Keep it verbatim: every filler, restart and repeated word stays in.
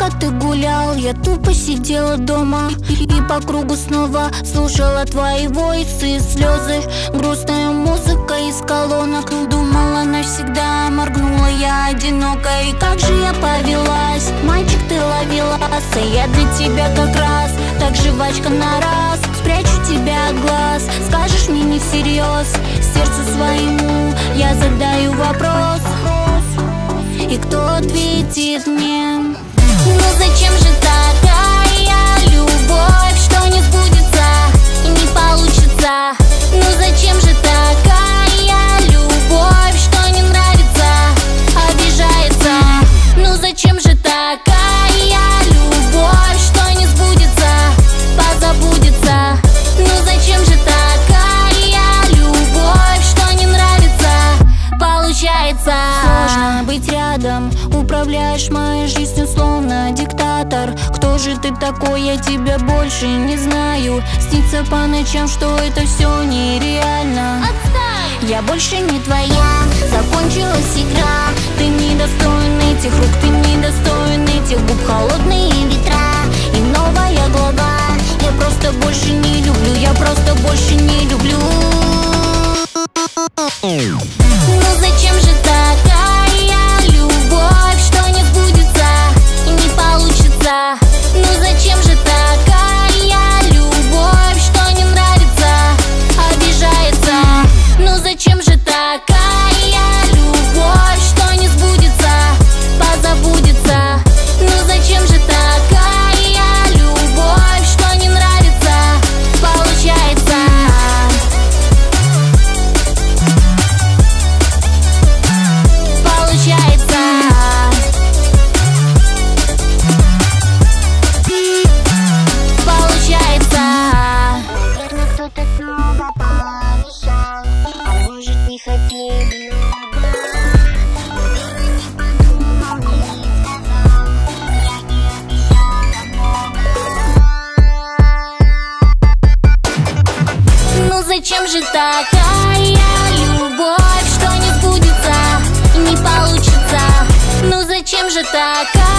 Пока ты гулял, я тупо сидела дома и по кругу снова слушала твои войсы, слезы. Грустная музыка из колонок. Думала навсегда, моргнула я одиноко. И как же я повелась, мальчик, ты ловеласа. Я для тебя как раз, так жвачка на раз. Спрячу тебя от глаз, скажешь мне не всерьез. Сердцу своему я задаю вопрос, и кто ответит мне? Ну зачем же такая любовь, что не сбудется и не получится? Ну зачем же такая любовь, что не нравится, обижается? Ну зачем же такая любовь, что не сбудется, позабудется? Ну зачем же такая любовь, что не нравится, получается? Сложно быть рядом, управляешь моей жизнью словно диктатор. Кто же ты такой, я тебя больше не знаю. Снится по ночам, что это все нереально. Отстань! Я больше не твоя, закончилась игра. Ты недостоин этих рук, ты недостоин этих губ. Холодные ветра и новая глава. Я просто больше не люблю, я просто больше не люблю. Ну зачем же такая любовь, что не сбудется и не получится? Ну зачем же такая любовь, что не нравится, обижается? Ну зачем же такая любовь, что не сбудется, позабудется? Ну зачем же такая любовь, что не нравится, получается? Получается. Получается. Наверно, кто-то снова пообещал, а может не хотели оба. Наверно, не подумал, не сказал, я не обещала много. Ну зачем же такая любовь, что не сбудется и не получится? Ну зачем же такая